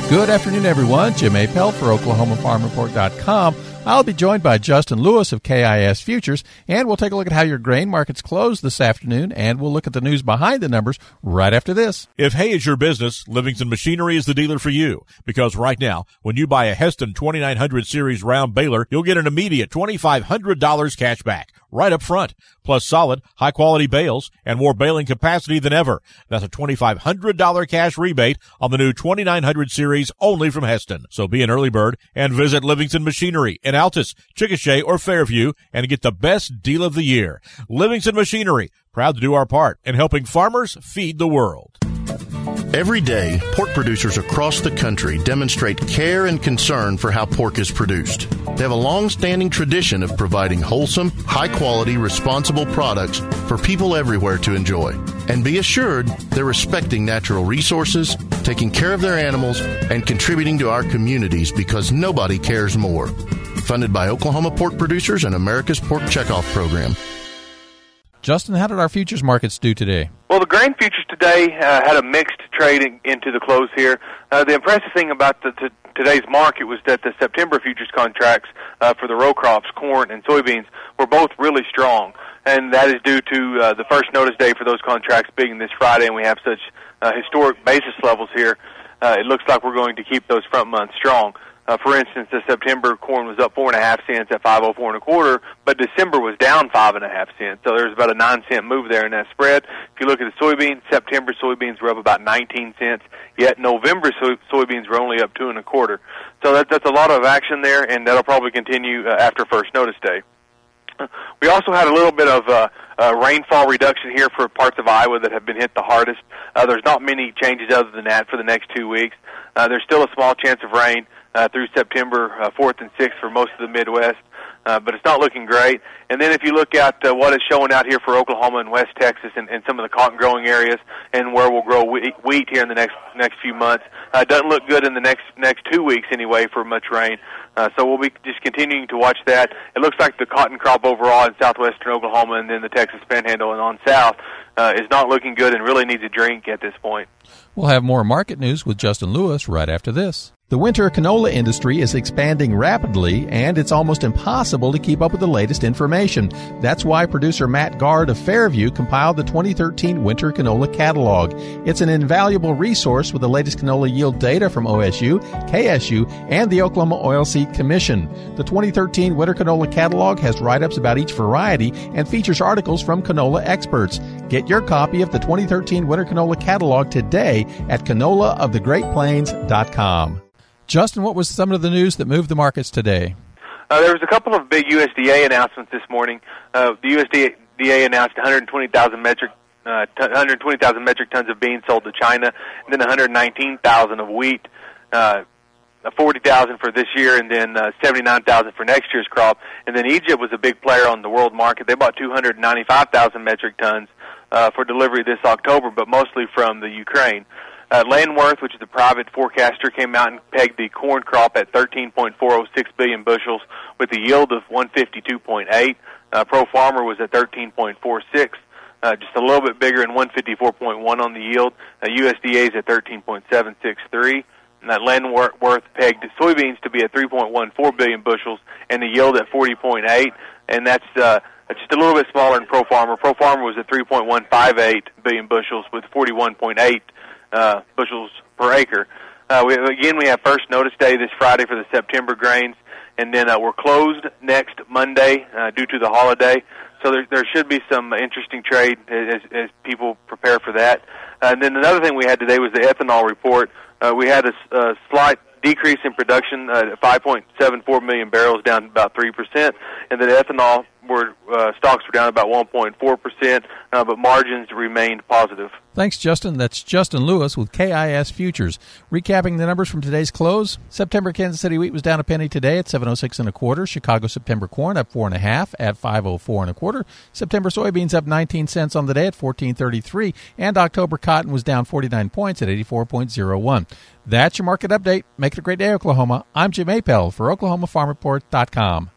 Good afternoon, everyone. Jim Appel for OklahomaFarmReport.com. I'll be joined by Justin Lewis of KIS Futures, and we'll take a look at how your grain markets closed this afternoon, and we'll look at the news behind the numbers right after this. If hay is your business, Livingston Machinery is the dealer for you. Because right now, when you buy a Heston 2900 Series round baler, you'll get an immediate $2,500 cash back right up front, plus solid, high-quality bales and more baling capacity than ever. That's a $2,500 cash rebate on the new 2900 Series only from Heston. So be an early bird and visit Livingston Machinery in Altus, Chickasha, or Fairview and get the best deal of the year. Livingston Machinery, proud to do our part in helping farmers feed the world. Every day, pork producers across the country demonstrate care and concern for how pork is produced. They have a long-standing tradition of providing wholesome, high-quality, responsible products for people everywhere to enjoy. And be assured they're respecting natural resources, taking care of their animals, and contributing to our communities because nobody cares more. Funded by Oklahoma Pork Producers and America's Pork Checkoff Program. Justin, how did our futures markets do today? Well, the grain futures today had a mixed trade into the close here. The impressive thing about today's market was that the September futures contracts for the row crops, corn and soybeans, were both really strong. And that is due to the first notice day for those contracts being this Friday, and we have such historic basis levels here. It looks like we're going to keep those front months strong. For instance, the September corn was up 4.5 cents at 5.0425, but December was down 5.5 cents. So there's about a 9-cent move there in that spread. If you look at the soybeans, September soybeans were up about 19 cents, yet November soybeans were only up 2.25. So that's a lot of action there, and that'll probably continue after first notice day. We also had a little bit of rainfall reduction here for parts of Iowa that have been hit the hardest. There's not many changes other than that for the next 2 weeks. There's still a small chance of rain through September 4th and 6th for most of the Midwest, but it's not looking great. And then if you look at what is showing out here for Oklahoma and West Texas and some of the cotton growing areas and where we'll grow wheat here in the next few months, doesn't look good in the next 2 weeks anyway for much rain. So we'll be just continuing to watch that. It looks like the cotton crop overall in southwestern Oklahoma and then the Texas Panhandle and on south is not looking good and really needs a drink at this point. We'll have more market news with Justin Lewis right after this. The winter canola industry is expanding rapidly, and it's almost impossible to keep up with the latest information. That's why producer Matt Guard of Fairview compiled the 2013 Winter Canola Catalog. It's an invaluable resource with the latest canola yield data from OSU, KSU, and the Oklahoma Oilseed Commission. The 2013 Winter Canola Catalog has write-ups about each variety and features articles from canola experts. Get your copy of the 2013 Winter Canola Catalog today at canolaofthegreatplains.com. Justin, what was some of the news that moved the markets today? There was a couple of big USDA announcements this morning. The USDA announced 120,000 metric tons of beans sold to China, and then 119,000 of wheat, 40,000 for this year, and then 79,000 for next year's crop. And then Egypt was a big player on the world market. They bought 295,000 metric tons for delivery this October, but mostly from the Ukraine. Landworth, which is a private forecaster, came out and pegged the corn crop at 13.406 billion bushels with a yield of 152.8. Pro Farmer was at 13.46, just a little bit bigger, and 154.1 on the yield. USDA is at 13.763. And that Landworth pegged soybeans to be at 3.14 billion bushels and the yield at 40.8, and that's just a little bit smaller than Pro Farmer. Pro Farmer was at 3.158 billion bushels with 41.8 bushels per acre. We have first notice day this Friday for the September grains, and then we're closed next Monday due to the holiday. So there should be some interesting trade as people prepare for that. And then another thing we had today was the ethanol report. We had a slight decrease in production at 5.74 million barrels, down about 3%, and the ethanol stocks were down about 1.4%, but margins remained positive. Thanks, Justin. That's Justin Lewis with KIS Futures. Recapping the numbers from today's close, September Kansas City wheat was down a penny today at 7.06 1/4. Chicago September corn up 4.5 at 5.04 1/4. September soybeans up 19 cents on the day at 14.33, and October cotton was down 49 points at 84.01. That's your market update. Make it a great day, Oklahoma. I'm Jim Appel for OklahomaFarmReport.com.